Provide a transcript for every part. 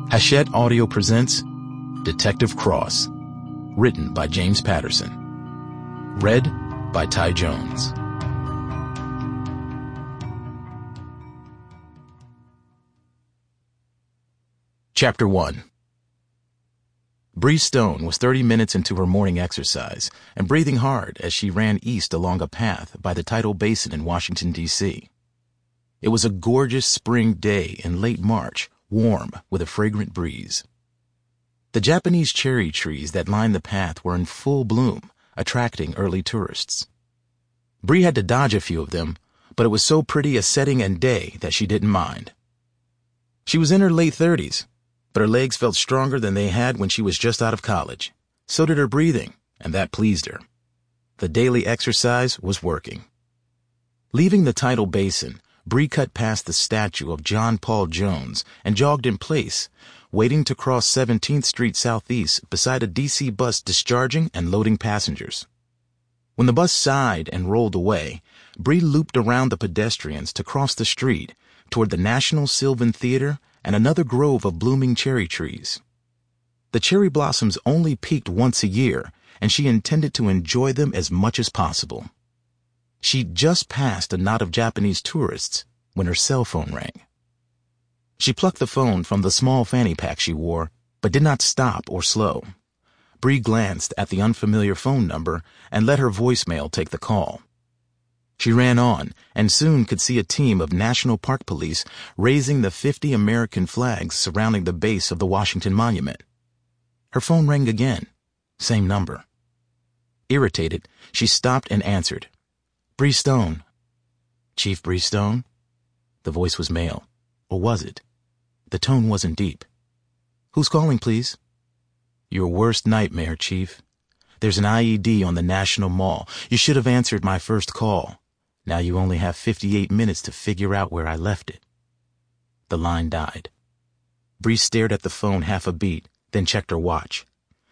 Hachette Audio presents Detective Cross, written by James Patterson. Read by Ty Jones. Chapter 1. Bree Stone was 30 minutes into her morning exercise and breathing hard as she ran east along a path by the tidal basin in Washington, D.C. It was a gorgeous spring day in late March, warm with a fragrant breeze. The Japanese cherry trees that lined the path were in full bloom, attracting early tourists. Bree had to dodge a few of them, but it was so pretty a setting and day that she didn't mind. She was in her late 30s, but her legs felt stronger than they had when she was just out of college. So did her breathing, and that pleased her. The daily exercise was working. Leaving the tidal basin, Bree cut past the statue of John Paul Jones and jogged in place, waiting to cross 17th Street Southeast beside a D.C. bus discharging and loading passengers. When the bus sighed and rolled away, Bree looped around the pedestrians to cross the street toward the National Sylvan Theater and another grove of blooming cherry trees. The cherry blossoms only peaked once a year, and she intended to enjoy them as much as possible. She'd just passed a knot of Japanese tourists when her cell phone rang. She plucked the phone from the small fanny pack she wore, but did not stop or slow. Bree glanced at the unfamiliar phone number and let her voicemail take the call. She ran on and soon could see a team of National Park Police raising the 50 American flags surrounding the base of the Washington Monument. Her phone rang again. Same number. Irritated, she stopped and answered. Bree Stone. Chief Bree Stone? The voice was male. Or was it? The tone wasn't deep. Who's calling, please? Your worst nightmare, Chief. There's an IED on the National Mall. You should have answered my first call. Now you only have 58 minutes to figure out where I left it. The line died. Bree stared at the phone half a beat, then checked her watch.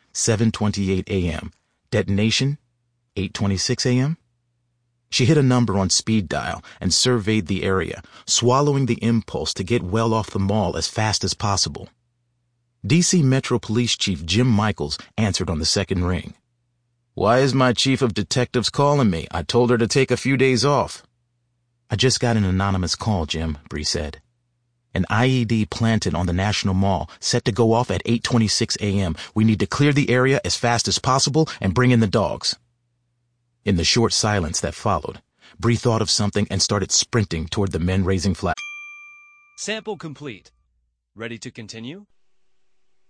7:28 a.m. Detonation? 8:26 a.m.? She hit a number on speed dial and surveyed the area, swallowing the impulse to get well off the mall as fast as possible. D.C. Metro Police Chief Jim Michaels answered on the second ring. Why is my chief of detectives calling me? I told her to take a few days off. I just got an anonymous call, Jim, Bree said. An IED planted on the National Mall, set to go off at 8:26 a.m. We need to clear the area as fast as possible and bring in the dogs. In the short silence that followed, Bree thought of something and started sprinting toward the men raising flags. Sample complete. Ready to continue?